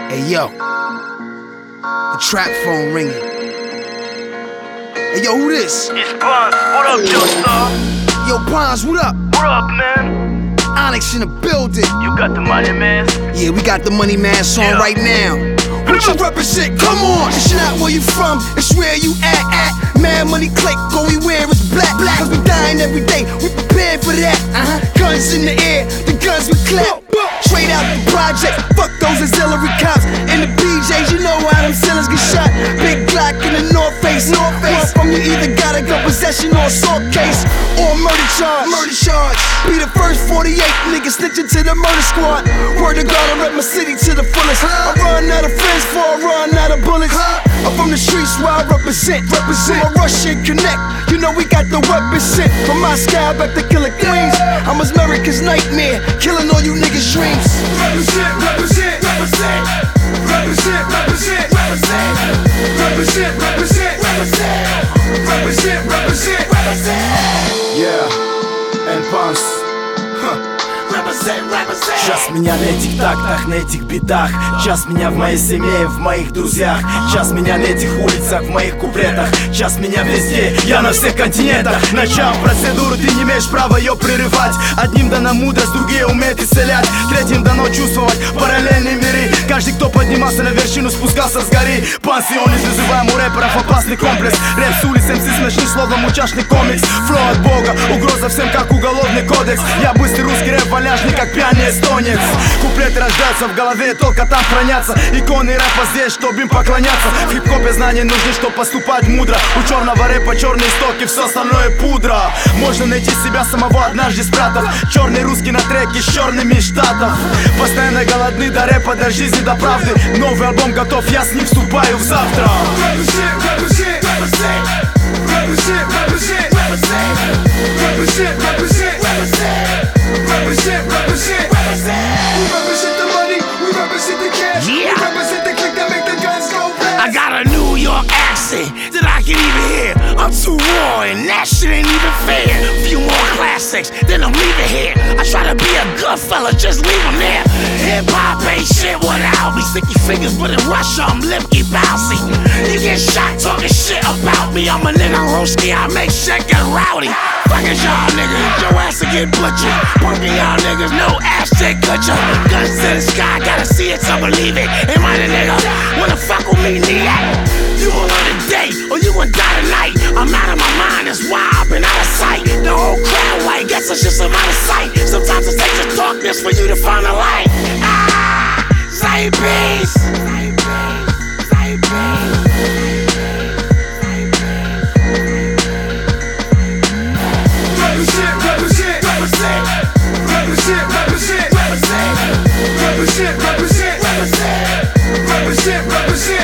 Hey yo, the trap phone ringing. Hey yo, who this? It's Bonds. What up, Joestar? Yo, Bonds, what up? What up, man? Onyx in the building. You got the money, man? Yeah, we got the Money Man song right now. What you represent? Come on! It's not where you from, it's where you at. Mad Money Click, all we wear is black. Cause we dying every day, we prepared for that. Guns in the air, the guns we clap. Straight out the project, fuck those auxiliary cops. In the BJs, you know how them ceilings get shot. Big Glock in the North Face. One from you either gotta go possession or assault case, or murder charge. Be the first 48 niggas snitching to the murder squad. Word to God, I rep my city to the fullest. I run out of friends before I run out of bullets. I'm from the streets where I represent. From a Russian connect, you know we got the weapons sent. From Moscow back to Killer Queens, I'm America's nightmare, killing all you niggas' dreams. Represent. Yeah, and Bonds. Час меня на этих тактах, на этих битах. Час меня в моей семье, в моих друзьях. Час меня на этих улицах, в моих куплетах. Час меня везде, я на всех континентах. Начав процедуру, ты не имеешь права ее прерывать. Одним дана мудрость, другие умеют исцелять. Третьим дано чувствовать параллельные миры. Каждый, кто поднимался на вершину, спускался с горы. Пансион из вызываем у рэперов опасный комплекс. Рэп с улиц, МС с ночным словом мучашный комикс. Флоу от бога, угроза всем как уголовный кодекс. Я быстрый русский рэп, валяжный как пьяный эстонец. Куплеты рождаются в голове, только там хранятся. Иконы рэпа здесь, чтобы им поклоняться. В хип-хопе знания нужны, чтобы поступать мудро. У черного рэпа черные истоки, все остальное пудра. Можно найти себя самого однажды спрятав. Черный русский на треке с черными штатов. Постоянно голодны до рэпа, до жизни, до правды. Новый альбом готов, я с ним вступаю в завтра. I got a New York accent that I can even hear. I'm too raw and that shit ain't even fair. Few more classics, then I'm leaving here. I try to be a good fella, just leave them there. Hip-hop ain't shit without me. Sticky fingers, but in Russia I'm lipky bouncy. You get shot talking shit about me. I'm a nigga Roski, I make shit get rowdy. Fuck is y'all niggas, your ass will get butchered. Punkin' y'all niggas, no ass shit gutcha. Guns to the sky, gotta see it to believe it. Am I the nigga? Wanna fuck with me, nigga? You gon' learn today, or you gon' die tonight. I'm out of my mind, that's why I've been out of sight. The whole crowd white, guess it's just I'm out of sight. Sometimes it takes the darkness for you to find the light. Say peace. Represent.